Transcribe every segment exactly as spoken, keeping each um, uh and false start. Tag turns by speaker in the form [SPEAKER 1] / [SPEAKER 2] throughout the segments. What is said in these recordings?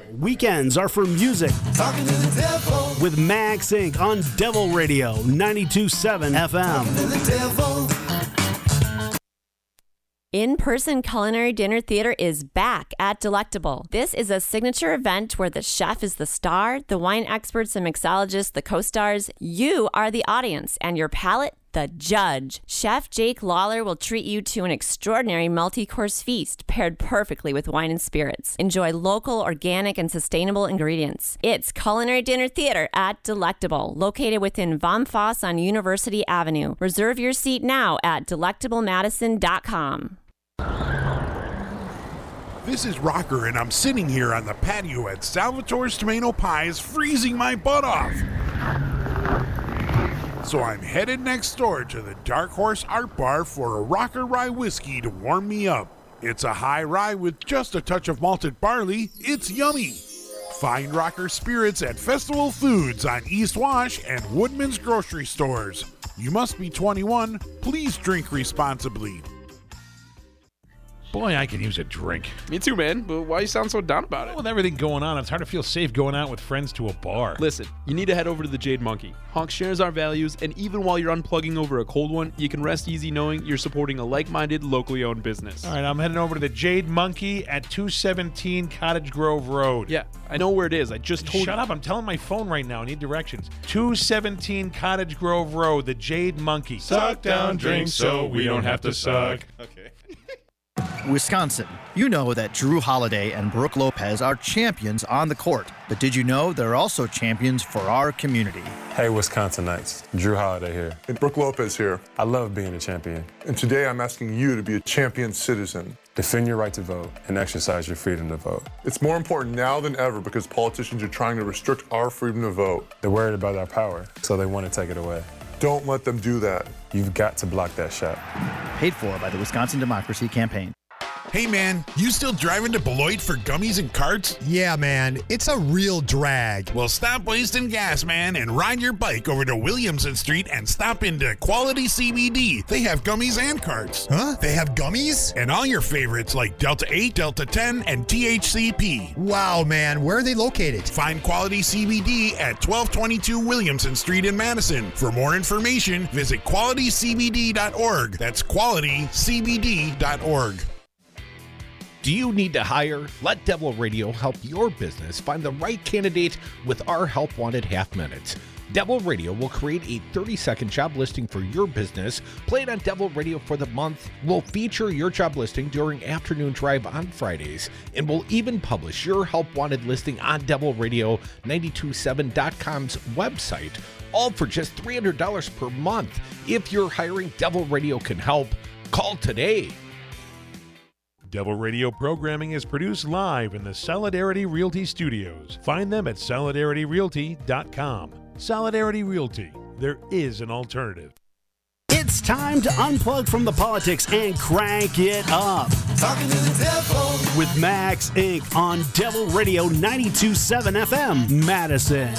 [SPEAKER 1] Weekends are for music.
[SPEAKER 2] Talking to the devil.
[SPEAKER 1] With Max Incorporated on Devil Radio ninety-two point seven F M.
[SPEAKER 2] Talking to the devil.
[SPEAKER 3] In-person culinary dinner theater is back at Delectable. This is a signature event where the chef is the star, the wine experts and mixologists the co-stars. You are the audience, and your palate the judge. Chef Jake Lawler will treat you to an extraordinary multi-course feast paired perfectly with wine and spirits. Enjoy local, organic, and sustainable ingredients. It's Culinary Dinner Theater at Delectable, located within Vom Foss on University Avenue. Reserve your seat now at delectable madison dot com.
[SPEAKER 4] This is Rocker, and I'm sitting here on the patio at Salvatore's Tomato Pies, freezing my butt off. So I'm headed next door to the Dark Horse Art Bar for a Rocker Rye whiskey to warm me up. It's a high rye with just a touch of malted barley. It's yummy. Find Rocker Spirits at Festival Foods on East Wash and Woodman's grocery stores. You must be twenty-one. Please drink responsibly.
[SPEAKER 5] Boy, I could use a drink.
[SPEAKER 6] Me too, man. But why you sound so down about it?
[SPEAKER 5] Well, with everything going on, it's hard to feel safe going out with friends to a bar.
[SPEAKER 6] Listen, you need to head over to the Jade Monkey. Honk shares our values, and even while you're unplugging over a cold one, you can rest easy knowing you're supporting a like-minded, locally owned business.
[SPEAKER 5] All right, I'm heading over to the Jade Monkey at two seventeen Cottage Grove Road.
[SPEAKER 6] Yeah, I know where it is. I just told
[SPEAKER 5] Shut
[SPEAKER 6] you.
[SPEAKER 5] up, I'm telling my phone right now. I need directions. two seventeen Cottage Grove Road, the Jade Monkey.
[SPEAKER 7] Suck down drinks so we don't have to suck.
[SPEAKER 5] Okay.
[SPEAKER 8] Wisconsin. You know that Drew Holiday and Brooke Lopez are champions on the court, but did you know they're also champions for our community?
[SPEAKER 9] Hey, Wisconsinites. Drew Holiday here.
[SPEAKER 10] And Brooke Lopez here.
[SPEAKER 9] I love being a champion.
[SPEAKER 10] And today I'm asking you to be a champion citizen.
[SPEAKER 9] Defend your right to vote and exercise your freedom to vote.
[SPEAKER 10] It's more important now than ever because politicians are trying to restrict our freedom to vote.
[SPEAKER 9] They're worried about our power, so they want to take it away.
[SPEAKER 10] Don't let them do that.
[SPEAKER 9] You've got to block that shot.
[SPEAKER 8] Paid for by the Wisconsin Democracy Campaign.
[SPEAKER 4] Hey man, you still driving to Beloit for gummies and carts?
[SPEAKER 11] Yeah, man, it's a real drag.
[SPEAKER 4] Well, stop wasting gas, man, and ride your bike over to Williamson Street and stop into Quality C B D. They have gummies and carts.
[SPEAKER 11] Huh? They have gummies?
[SPEAKER 4] And all your favorites like Delta eight, Delta ten, and T H C P.
[SPEAKER 11] Wow, man, where are they located?
[SPEAKER 4] Find Quality C B D at twelve twenty-two Williamson Street in Madison. For more information, visit quality c b d dot org. That's quality c b d dot org.
[SPEAKER 5] Do you need to hire? Let Devil Radio help your business find the right candidate with our Help Wanted Half Minutes. Devil Radio will create a thirty-second job listing for your business, play it on Devil Radio for the month, will feature your job listing during Afternoon Drive on Fridays, and will even publish your Help Wanted listing on Devil Radio ninety-two point seven dot com's website, all for just three hundred dollars per month. If you're hiring, Devil Radio can help. Call today. Devil Radio programming is produced live in the Solidarity Realty Studios. Find them at solidarity realty dot com. Solidarity Realty. There is an alternative.
[SPEAKER 1] It's time to unplug from the politics and crank it up.
[SPEAKER 2] Talking to the devil.
[SPEAKER 1] With Max Incorporated on Devil Radio ninety-two point seven F M, Madison.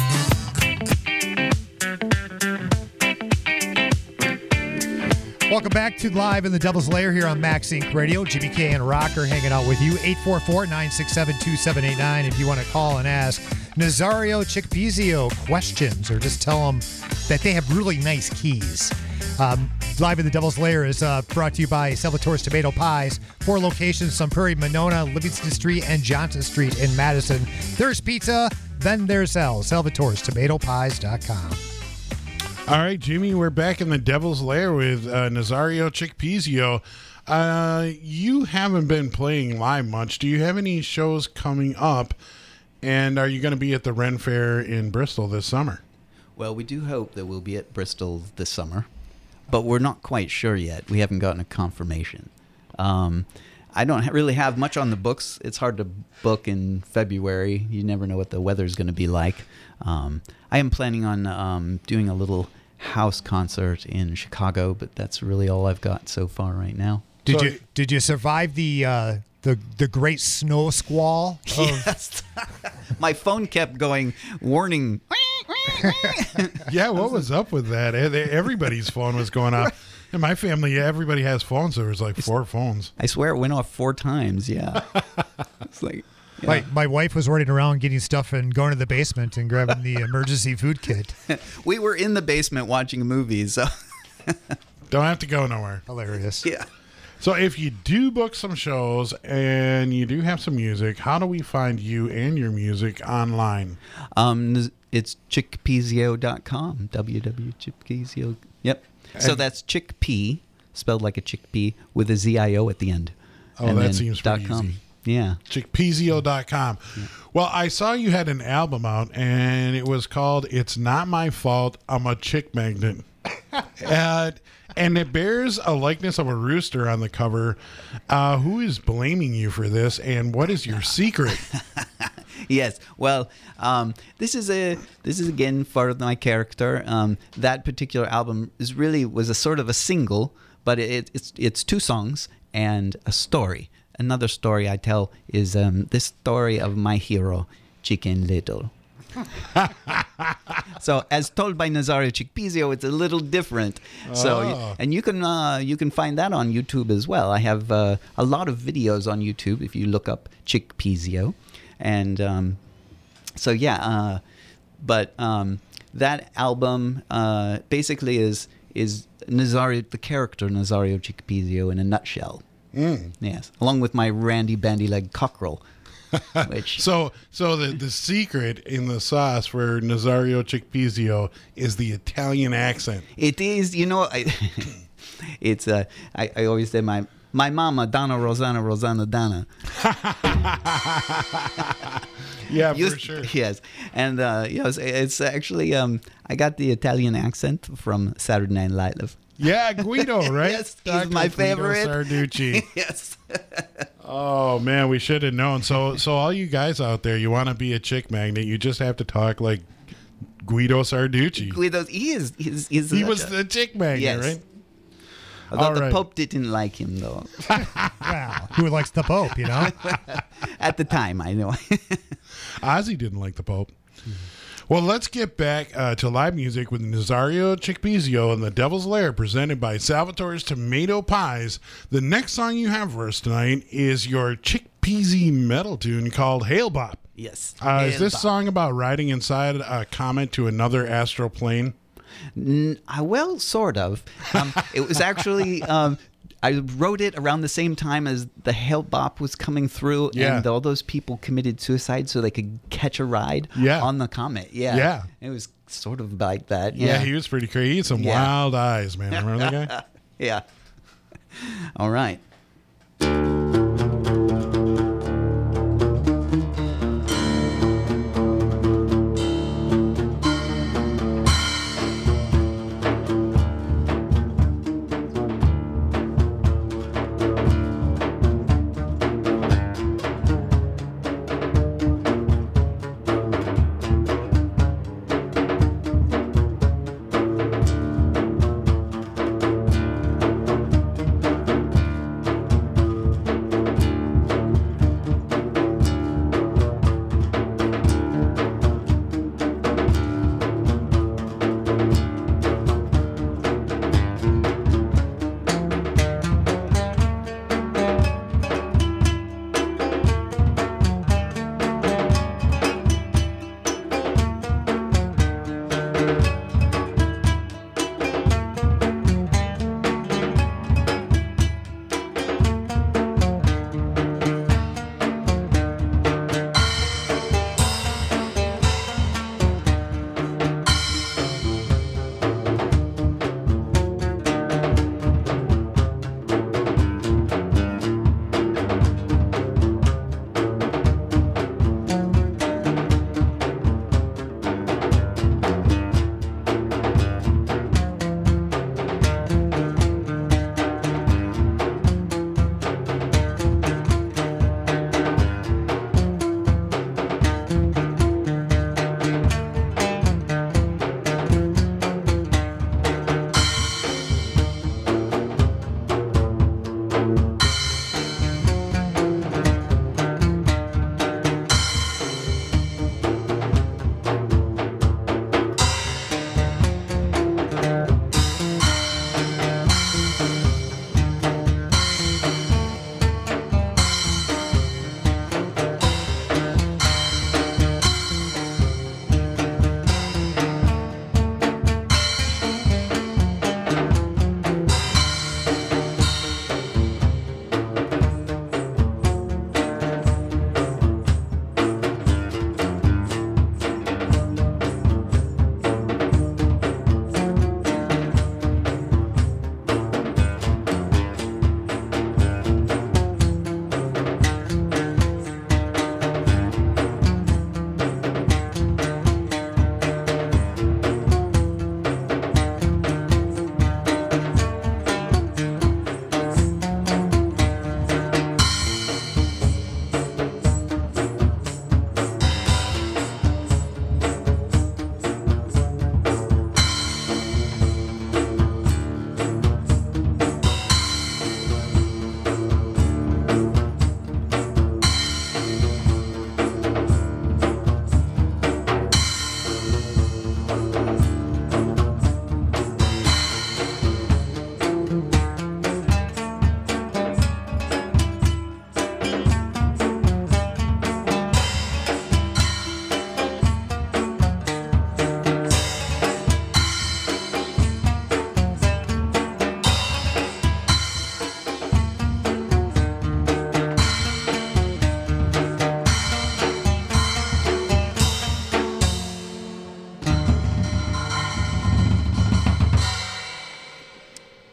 [SPEAKER 11] Welcome back to Live in the Devil's Lair here on Max Incorporated Radio. Jimmy K and Rocker hanging out with you. eight four four, nine six seven, two seven eight nine if you want to call and ask Nazario Chickpizio questions or just tell them that they have really nice keys. Um, Live in the Devil's Lair is uh, brought to you by Salvatore's Tomato Pies. Four locations, Sun Prairie, Monona, Livingston Street, and Johnson Street in Madison. There's pizza, then there's L. Salvatore's Tomato Pies dot com.
[SPEAKER 4] All right, Jimmy, we're back in the Devil's Lair with uh, Nazario Chickpizio. Uh, you haven't been playing live much. Do you have any shows coming up? And are you going to be at the Ren Fair in Bristol this summer?
[SPEAKER 12] Well, we do hope that we'll be at Bristol this summer, but we're not quite sure yet. We haven't gotten a confirmation. Um, I don't ha- really have much on the books. It's hard to book in February. You never know what the weather's going to be like. Um, I am planning on um, doing a little house concert in Chicago, but that's really all I've got so far right now.
[SPEAKER 11] Did
[SPEAKER 12] so,
[SPEAKER 11] you did you survive the uh, the the great snow squall? Of-
[SPEAKER 12] yes. My phone kept going, warning.
[SPEAKER 4] Yeah, what was up with that? Everybody's phone was going off. In my family, everybody has phones. There was like four phones.
[SPEAKER 12] I swear it went off four times, yeah. It's like... Yeah.
[SPEAKER 11] My my wife was running around getting stuff and going to the basement and grabbing the emergency food kit.
[SPEAKER 12] We were in the basement watching movies, so
[SPEAKER 4] Don't have to go nowhere.
[SPEAKER 11] Hilarious.
[SPEAKER 12] yeah.
[SPEAKER 4] So if you do book some shows and you do have some music, how do we find you and your music online?
[SPEAKER 12] Um, it's chickpeasio dot com. www.chickpeasio. Yep. So
[SPEAKER 4] And-
[SPEAKER 12] that's chickpea, spelled like a chickpea, with a Z I O at the end.
[SPEAKER 4] Oh,
[SPEAKER 12] And
[SPEAKER 4] that
[SPEAKER 12] then
[SPEAKER 4] seems
[SPEAKER 12] dot
[SPEAKER 4] pretty
[SPEAKER 12] com.
[SPEAKER 4] easy.
[SPEAKER 12] Yeah.
[SPEAKER 4] chickpeasio dot com. Well, I saw you had an album out, and it was called It's Not My Fault, I'm a Chick Magnet. uh, and it bears a likeness of a rooster on the cover. Uh, who is blaming you for this, and what is your secret?
[SPEAKER 12] Yes. Well, um, this is a this is again part of my character. Um, that particular album is really was a sort of a single, but it, it's it's two songs and a story. Another story I tell is um, this story of my hero, Chicken Little. So, as told by Nazario Chickpeasio, it's a little different. So,
[SPEAKER 4] Oh.
[SPEAKER 12] and you can uh, you can find that on YouTube as well. I have uh, a lot of videos on YouTube if you look up Chickpeasio, and um, so yeah. Uh, but um, that album uh, basically is is Nazario, the character Nazario Chickpeasio in a nutshell.
[SPEAKER 4] Mm.
[SPEAKER 12] Yes, along with my Randy Bandy-Leg Cockerel. Which
[SPEAKER 4] So, so the, the secret in the sauce for Nazario Chickpeasio is the Italian accent.
[SPEAKER 12] it is, you know, I, it's uh, I, I always say my my mama Donna Rosanna Rosanna Donna.
[SPEAKER 4] Yeah, for
[SPEAKER 12] Used-
[SPEAKER 4] sure.
[SPEAKER 12] Yes, and uh, yes, it's actually um, I got the Italian accent from Saturday Night Live.
[SPEAKER 4] Yeah, Guido, right?
[SPEAKER 12] Yes, he's
[SPEAKER 4] Doctor
[SPEAKER 12] my
[SPEAKER 4] Guido
[SPEAKER 12] favorite.
[SPEAKER 4] Sarducci.
[SPEAKER 12] Yes.
[SPEAKER 4] Oh man, we should have known. So, so all you guys out there, you want to be a chick magnet, you just have to talk like Guido Sarducci.
[SPEAKER 12] Guido, he is. He's, he's
[SPEAKER 4] He
[SPEAKER 12] such
[SPEAKER 4] was
[SPEAKER 12] a-
[SPEAKER 4] the chick magnet,
[SPEAKER 12] Yes.
[SPEAKER 4] right?
[SPEAKER 12] Although
[SPEAKER 4] All
[SPEAKER 12] the
[SPEAKER 4] right.
[SPEAKER 12] Pope didn't like him, though.
[SPEAKER 11] Wow. Who likes the Pope, you know?
[SPEAKER 12] At the time, I know.
[SPEAKER 4] Ozzy didn't like the Pope. Well, let's get back uh, to live music with Nazario Chickpeasio and the Devil's Lair, presented by Salvatore's Tomato Pies. The next song you have for us tonight is your Chickpeasy metal tune called Hail Bop.
[SPEAKER 12] Yes.
[SPEAKER 4] Uh, is
[SPEAKER 12] Hail
[SPEAKER 4] this
[SPEAKER 12] Bop.
[SPEAKER 4] song about riding inside a comet to another astral plane?
[SPEAKER 12] N- uh, well, sort of. Um, it was actually. Um, I wrote it around the same time as the Hail Bop was coming through,
[SPEAKER 4] Yeah.
[SPEAKER 12] and all those people committed suicide so they could catch a ride
[SPEAKER 4] Yeah.
[SPEAKER 12] on the comet. Yeah,
[SPEAKER 4] Yeah.
[SPEAKER 12] It was sort of like that.
[SPEAKER 4] Yeah,
[SPEAKER 12] Yeah,
[SPEAKER 4] he was pretty crazy. He had some
[SPEAKER 12] Yeah.
[SPEAKER 4] wild eyes, man. Remember that guy?
[SPEAKER 12] yeah. All right.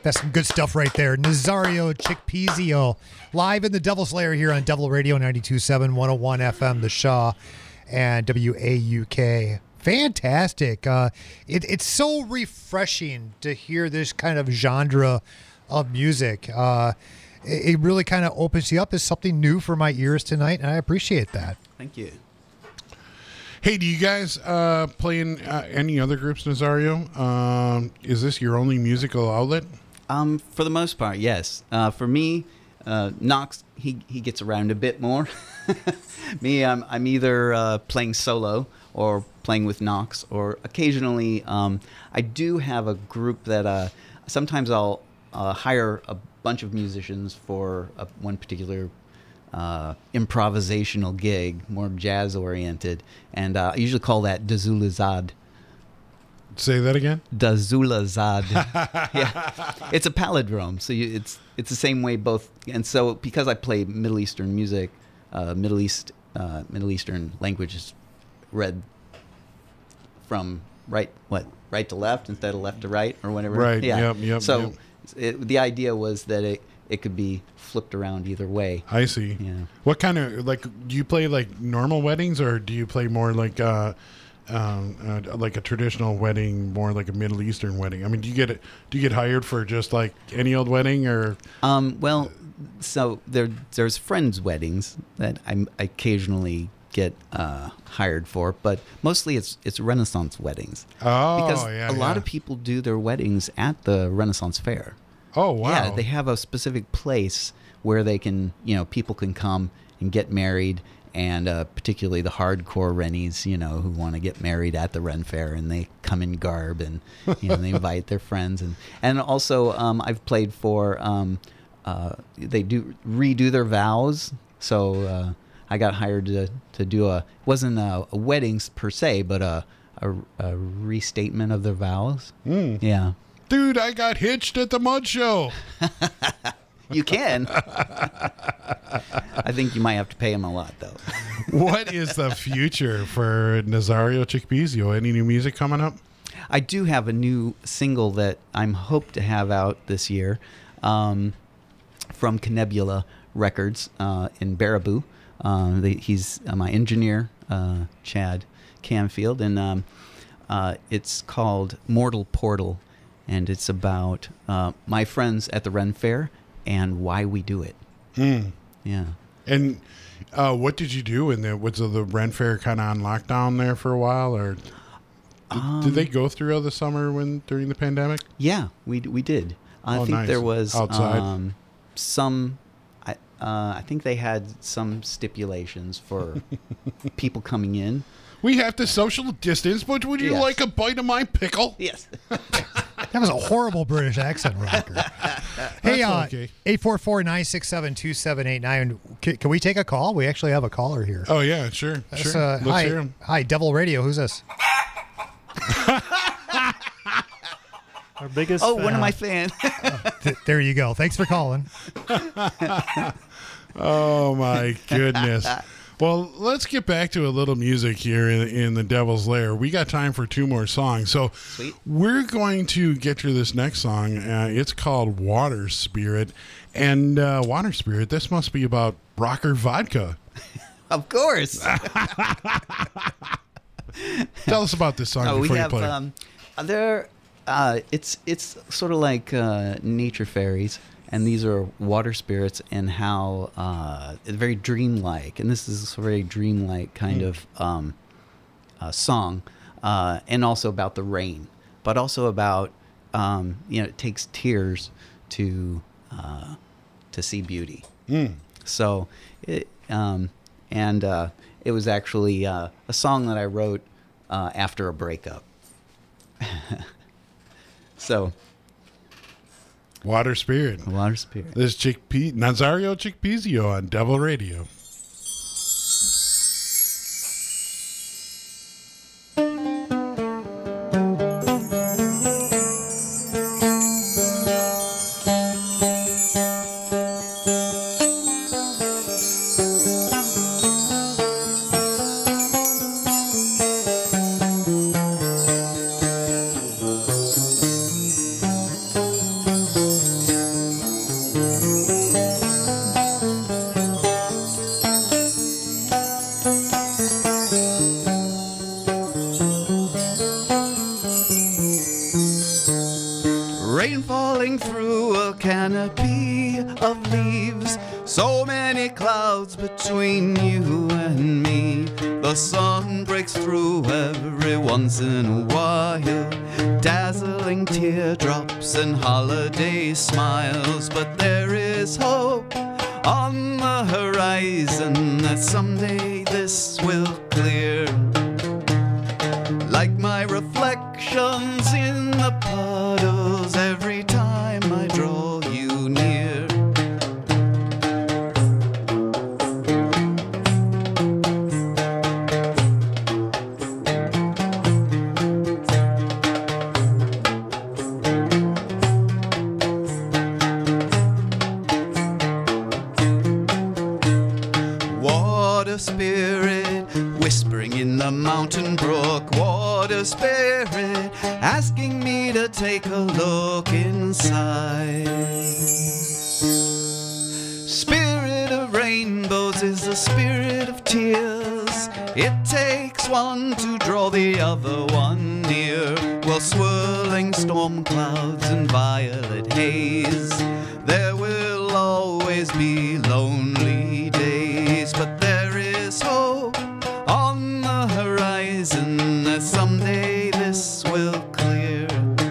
[SPEAKER 11] That's some good stuff right there. Nazario Chickpeasio, live in the Devil's Lair here on Devil Radio ninety-two point seven, one oh one F M, The Shaw, and W A U K. Fantastic. Uh, it, it's so refreshing to hear this kind of genre of music. Uh, it, it really kind of opens you up as something new for my ears tonight, and I appreciate that.
[SPEAKER 12] Thank you.
[SPEAKER 4] Hey, do you guys uh, play in uh, any other groups, Nazario? Um, is this your only musical outlet?
[SPEAKER 12] Um, for the most part, yes. Uh, for me, uh, Knox, he, he gets around a bit more. me, I'm, I'm either uh, playing solo or playing with Knox, or occasionally um, I do have a group that uh, sometimes I'll uh, hire a bunch of musicians for a, one particular uh, improvisational gig, more jazz-oriented, and uh, I usually call that Dazulazad.
[SPEAKER 4] Say that again?
[SPEAKER 12] Dazulazad. Yeah, it's a palindrome, so you, it's it's the same way both. And so because I play Middle Eastern music, uh, Middle East uh, Middle Eastern languages read from right what right to left instead of left to right or whatever.
[SPEAKER 4] Right.
[SPEAKER 12] Yeah.
[SPEAKER 4] Yep. Yep.
[SPEAKER 12] So
[SPEAKER 4] yep.
[SPEAKER 12] It, the idea was that it it could be flipped around either way.
[SPEAKER 4] I see.
[SPEAKER 12] Yeah.
[SPEAKER 4] What kind of like do you play like normal weddings or do you play more like uh, um, uh, like a traditional wedding, more like a Middle Eastern wedding? I mean, do you get it? Do you get hired for just like any old wedding or?
[SPEAKER 12] Um. Well, so there there's friends' weddings that I occasionally get uh, hired for, but mostly it's it's Renaissance weddings.
[SPEAKER 4] Oh,
[SPEAKER 12] because
[SPEAKER 4] yeah,
[SPEAKER 12] a
[SPEAKER 4] yeah.
[SPEAKER 12] lot of people do their weddings at the Renaissance Fair.
[SPEAKER 4] Oh, wow.
[SPEAKER 12] Yeah, they have a specific place where they can, you know, people can come and get married, and uh, particularly the hardcore Rennies, you know, who want to get married at the Ren Fair, and they come in garb, and you know, they invite their friends, and and also um, I've played for um, uh, they do redo their vows, so. Uh, I got hired to, to do a, it wasn't a, a weddings per se, but a, a, a restatement of their vows.
[SPEAKER 4] Mm.
[SPEAKER 12] Yeah.
[SPEAKER 4] Dude, I got hitched at the Mud Show.
[SPEAKER 12] You can. I think you might have to pay him a lot, though.
[SPEAKER 4] What is the future for Nazario Chickpeasio? Any new music coming up?
[SPEAKER 12] I do have a new single that I'm hoped to have out this year um, from Canebula Records uh, in Baraboo. Um, they, he's uh, my engineer, uh, Chad Canfield, and um, uh, it's called Mortal Portal, and it's about uh, my friends at the Ren Fair and why we do it.
[SPEAKER 4] Mm.
[SPEAKER 12] Yeah.
[SPEAKER 4] And uh, what did you do in there? Was the Ren Fair kind of on lockdown there for a while, or did,
[SPEAKER 12] Um,
[SPEAKER 4] did they go through the summer when during the pandemic?
[SPEAKER 12] Yeah, we we did. I
[SPEAKER 4] Oh,
[SPEAKER 12] think
[SPEAKER 4] nice.
[SPEAKER 12] there was
[SPEAKER 4] Outside?
[SPEAKER 12] um, some. I uh, I think they had some stipulations for people coming in.
[SPEAKER 4] We have to social distance, but would you
[SPEAKER 12] Yes.
[SPEAKER 4] like a bite of my pickle?
[SPEAKER 12] Yes.
[SPEAKER 11] That was a horrible British accent, Rocker. Hey,
[SPEAKER 4] That's
[SPEAKER 11] uh,
[SPEAKER 4] okay.
[SPEAKER 11] eight four four, nine six seven, two seven eight nine. Can, can we take a call? We actually have a caller here.
[SPEAKER 4] Oh, yeah, sure.
[SPEAKER 11] That's,
[SPEAKER 4] sure.
[SPEAKER 11] Uh,
[SPEAKER 4] Let's
[SPEAKER 11] hi,
[SPEAKER 4] hear him.
[SPEAKER 11] hi, Devil Radio. Who's this?
[SPEAKER 13] Our biggest
[SPEAKER 12] Oh,
[SPEAKER 13] fan.
[SPEAKER 12] one of my fans.
[SPEAKER 11] Th- there you go. Thanks for calling.
[SPEAKER 4] Oh, my goodness. Well, let's get back to a little music here in, in the Devil's Lair. We got time for two more songs. So
[SPEAKER 12] Sweet.
[SPEAKER 4] we're going to get to this next song. Uh, it's called Water Spirit. And uh, Water Spirit, this must be about Rocker Vodka.
[SPEAKER 12] Of course.
[SPEAKER 4] Tell us about this song
[SPEAKER 12] Oh, we
[SPEAKER 4] before you
[SPEAKER 12] have
[SPEAKER 4] play it.
[SPEAKER 12] um, there. Uh, it's it's sort of like uh, nature fairies, and these are water spirits, and how uh, it's very dreamlike. And this is a very dreamlike kind
[SPEAKER 4] Mm.
[SPEAKER 12] of um, uh, song, uh, and also about the rain, but also about um, you know it takes tears to uh, to see beauty.
[SPEAKER 4] Mm.
[SPEAKER 12] So, it, um, and uh, it was actually uh, a song that I wrote uh, after a breakup. So,
[SPEAKER 4] Water Spirit.
[SPEAKER 12] Water Spirit.
[SPEAKER 4] This is Chickpea- Nazario Chickpeasio on Devil Radio.
[SPEAKER 12] rain falling through a canopy of leaves, so many clouds between you and me. The sun breaks through every once in a while, dazzling teardrops and holiday smiles, but there is hope on the horizon that someday this will clear. Like my reflections in the puddles every time I draw you near. Water spirit, whispering in the mountain brook. Water spirit, asking me to take a look inside. Spirit of rainbows is the spirit of tears. It takes one to draw the other one near. While swirling storm clouds and violet haze, there will always be lonely days, but there is hope on the horizon that someday this will clear.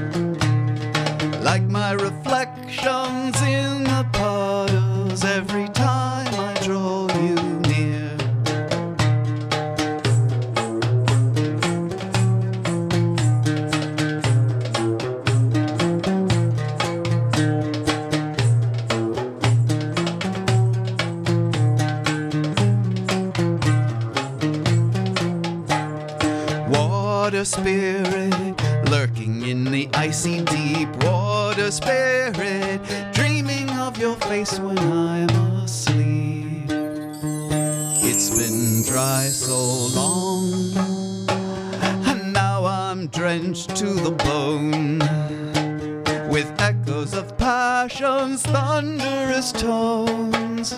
[SPEAKER 12] Like my reflections in the puddles every time I draw you near. Water spirit, lurking in the icy deep. Water spirit, dreaming of your face when I'm asleep. It's been dry so long, and now I'm drenched to the bone, with echoes of passion's thunderous tones.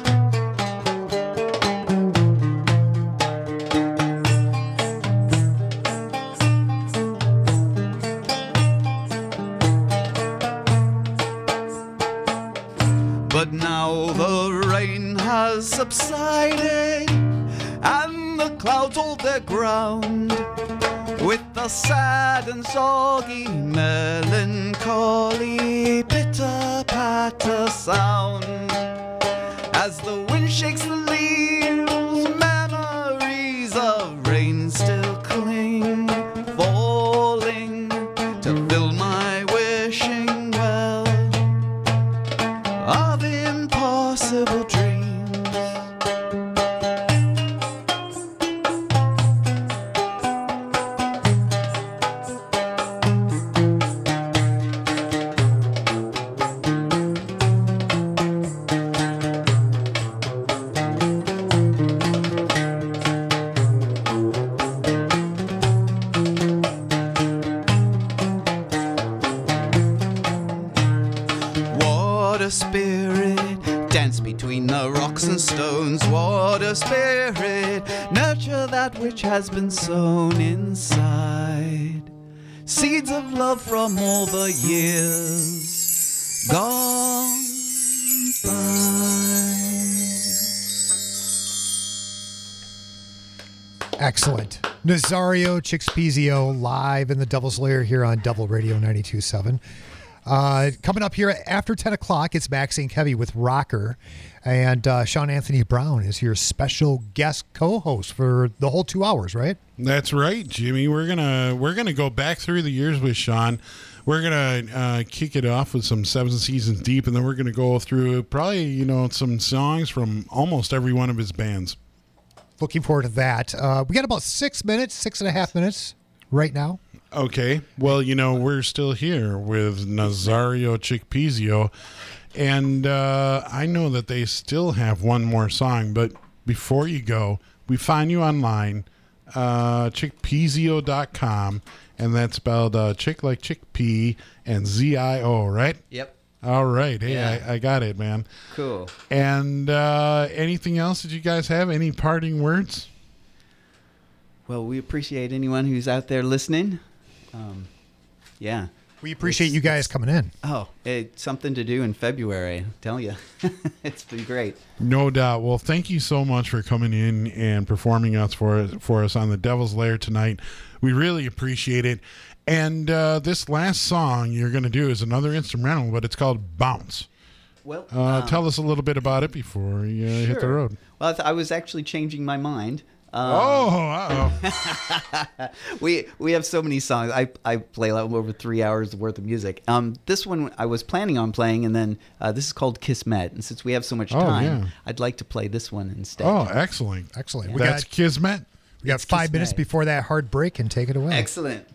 [SPEAKER 12] But now the rain has subsided, and the clouds hold their ground, with a sad and soggy, melancholy, pitter-patter sound. As the wind shakes the leaves, memories of rain still cling, falling to fill my wishing well of impossible dreams. Water spirit, dance between the rocks and stones. Water spirit, nurture that which has been sown inside. Seeds of love from all the years gone by.
[SPEAKER 11] Excellent. Nazario Chixpizio live in the Devil's Lair here on Devil Radio ninety-two point seven. Uh, coming up here after ten o'clock, it's Maxine Heavy with Rocker. And uh, Sean Anthony Brown is your special guest co-host for the whole two hours, right?
[SPEAKER 4] That's right, Jimmy. We're gonna we're gonna go back through the years with Sean. We're gonna uh, kick it off with some Seven Seasons Deep, and then we're gonna go through probably you know some songs from almost every one of his bands.
[SPEAKER 11] Looking forward to that. Uh, we got about six minutes, six and a half minutes right now.
[SPEAKER 4] Okay. Well, you know, we're still here with Nazario Chixpizio, and uh, I know that they still have one more song, but before you go, we find you online, uh, chixpizio dot com, and that's spelled uh, chick like chickpea and Z I O, right?
[SPEAKER 12] Yep.
[SPEAKER 4] All right. Hey,
[SPEAKER 12] Yeah.
[SPEAKER 4] I, I got it, man.
[SPEAKER 12] Cool.
[SPEAKER 4] And uh, anything else that you guys have? Any parting words?
[SPEAKER 12] Well, we appreciate anyone who's out there listening. Um, yeah.
[SPEAKER 11] We appreciate it's, you guys coming in.
[SPEAKER 12] Oh, it's something to do in February, I tell you. It's been great.
[SPEAKER 4] No doubt. Well, thank you so much for coming in and performing us for, for us on the Devil's Lair tonight. We really appreciate it. And uh, this last song you're going to do is another instrumental, but it's called Bounce.
[SPEAKER 12] Well,
[SPEAKER 4] uh,
[SPEAKER 12] um,
[SPEAKER 4] tell us a little bit about it before you uh,
[SPEAKER 12] sure.
[SPEAKER 4] hit the road.
[SPEAKER 12] Well, I, th- I was actually changing my mind. Um,
[SPEAKER 4] oh, uh-oh.
[SPEAKER 12] we we have so many songs. I, I play like over three hours worth of music. Um, this one I was planning on playing, and then uh, this is called Kismet. And since we have so much
[SPEAKER 4] oh,
[SPEAKER 12] time,
[SPEAKER 4] yeah.
[SPEAKER 12] I'd like to play this one instead.
[SPEAKER 4] Oh, excellent.
[SPEAKER 11] Excellent.
[SPEAKER 4] Yeah. We That's got, Kismet?
[SPEAKER 11] We got five Kismet. minutes before that hard break, and take it away.
[SPEAKER 12] Excellent.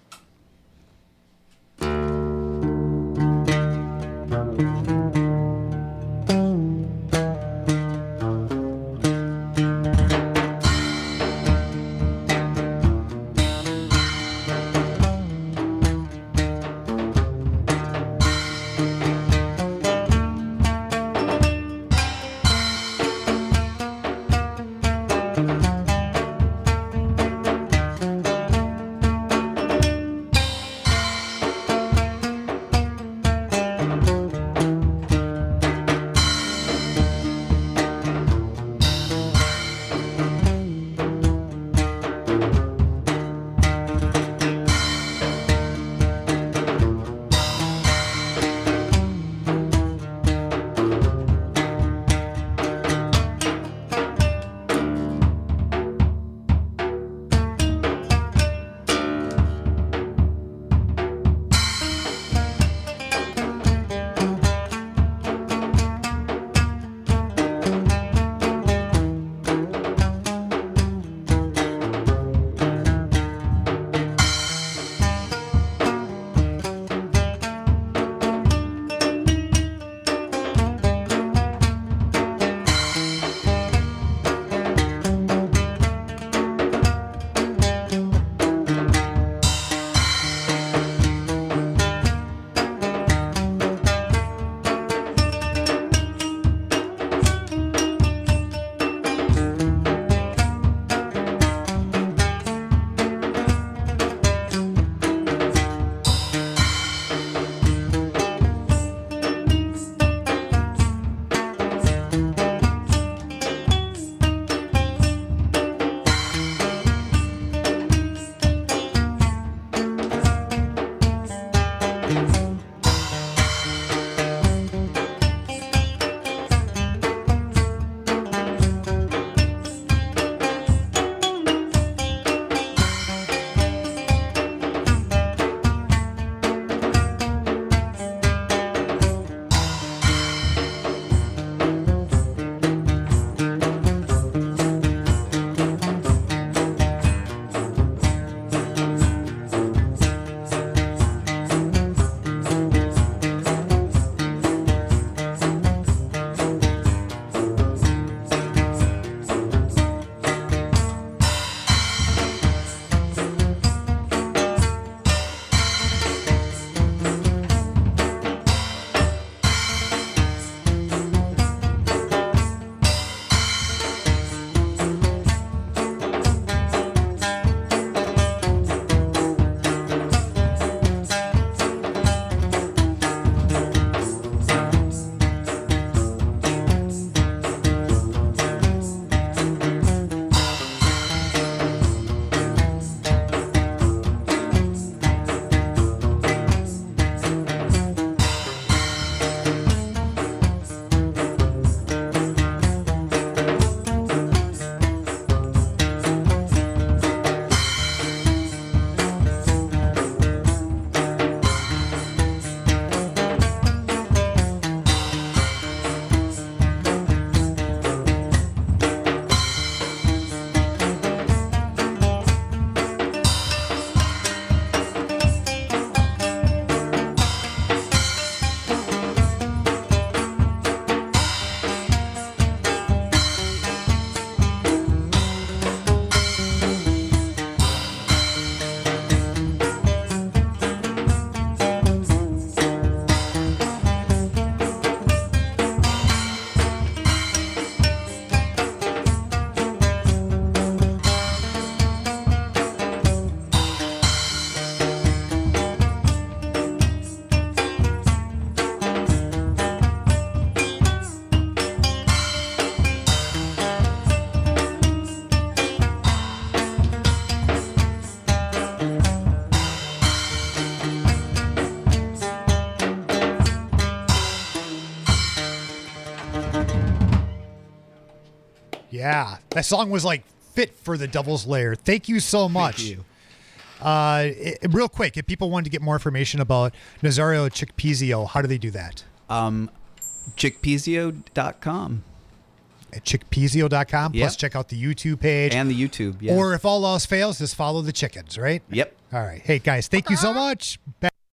[SPEAKER 11] Yeah, that song was like fit for the Devil's Lair. Thank you so much.
[SPEAKER 12] Thank you.
[SPEAKER 11] Uh, it, real quick, if people wanted to get more information about Nazario Chickpeasio, how do they do that?
[SPEAKER 12] Um, chickpeasio dot com.
[SPEAKER 11] At chickpeasio dot com.
[SPEAKER 12] Yep.
[SPEAKER 11] Plus, check out the YouTube page.
[SPEAKER 12] And the YouTube, yeah.
[SPEAKER 11] Or if all else fails, just follow the chickens, right?
[SPEAKER 12] Yep.
[SPEAKER 11] All right. Hey, guys, thank you so much. Back